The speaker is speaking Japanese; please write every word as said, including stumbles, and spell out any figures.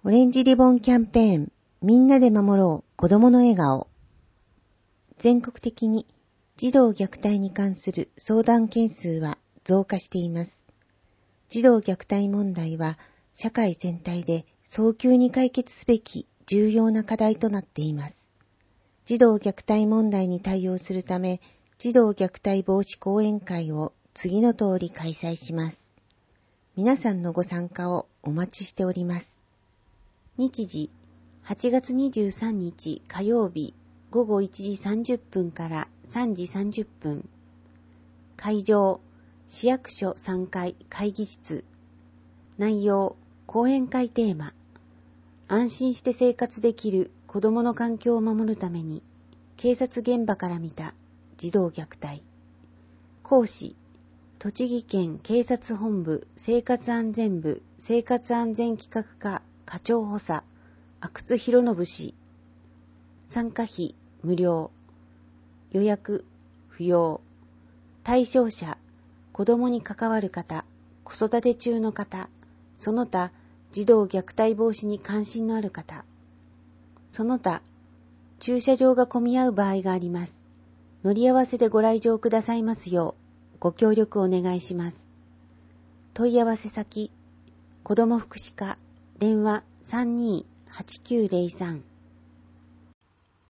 オレンジリボンキャンペーン、みんなで守ろう子供の笑顔。全国的に児童虐待に関する相談件数は増加しています。児童虐待問題は社会全体で早急に解決すべき重要な課題となっています。児童虐待問題に対応するため、児童虐待防止講演会を次の通り開催します。皆さんのご参加をお待ちしております。日時、はちがつにじゅうさんにち火曜日ごごいちじさんじゅっぷんからさんじさんじゅっぷん。会場、市役所さんがい会議室。内容、講演会テーマ。安心して生活できる子どもの環境を守るために、警察現場から見た児童虐待。講師、栃木県警察本部生活安全部生活安全企画課課長補佐阿久津博信氏。参加費無料。予約不要。対象者、子どもに関わる方、子育て中の方、その他児童虐待防止に関心のある方、その他駐車場が混み合う場合があります。乗り合わせでご来場くださいますようご協力お願いします。問い合わせ先、子ども福祉課、電話 さんにーはちきゅうゼロさん